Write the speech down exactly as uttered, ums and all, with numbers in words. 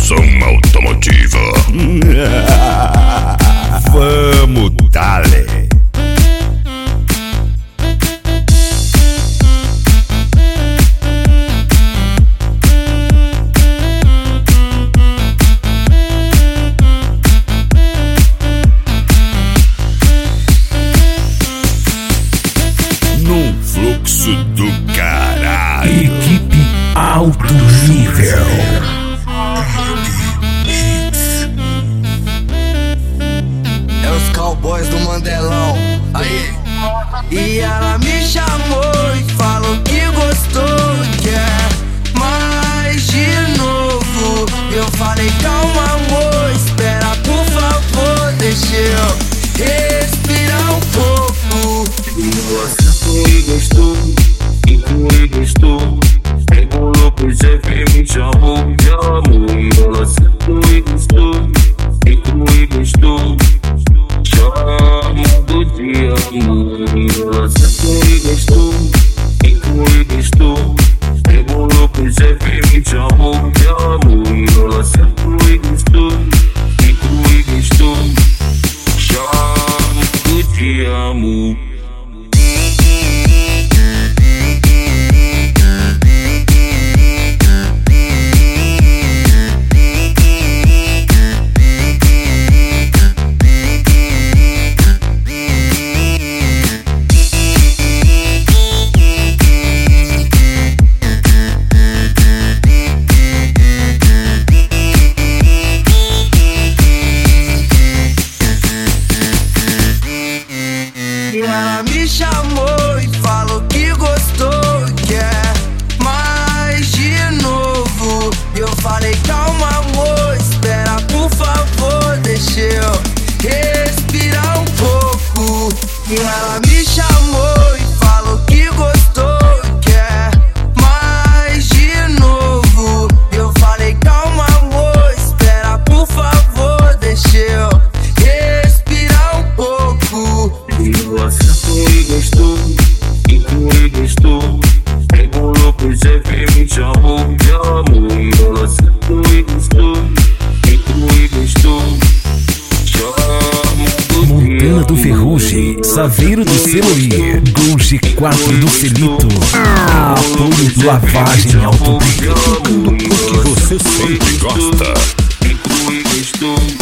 Estação Automotiva. Vamos, dale. Num fluxo do caralho. Equipe alto nível. É os cowboys do Mandelão. Aí. E ela me chamou e falou que gostou, quer mais de novo. Eu falei, calma amor, espera por favor, deixa eu respirar um pouco. E você comigo estou, e comigo estou. Rebolou pro chefe, me chamou de amor. E você comigo estou, e comigo estou. Chamo de amor. E você comigo estou, e comigo estou. Rebolou pro chefe, me chamou de amor. E você comigo estou, e comigo estou. Chamo de amor. E ela me chamou e falou que gostou, quer mais de novo. E eu falei, calma amor, espera por favor, deixa eu respirar um pouco. E ela me chamou e falou que gostou, quer mais de novo. E eu falei, calma amor, espera por favor, deixa eu respirar um pouco. E você comigo estou, e comigo estou. Rebolou pro chefe, me chamou de amor. E você comigo estou, e comigo estou. Chamo Montana do Ferrugem, Saveiro do Celuí, Golge quatro do Celito. Apoio do Lavagem Automotiva. Tudo o que você sempre gosta. E comigo estou.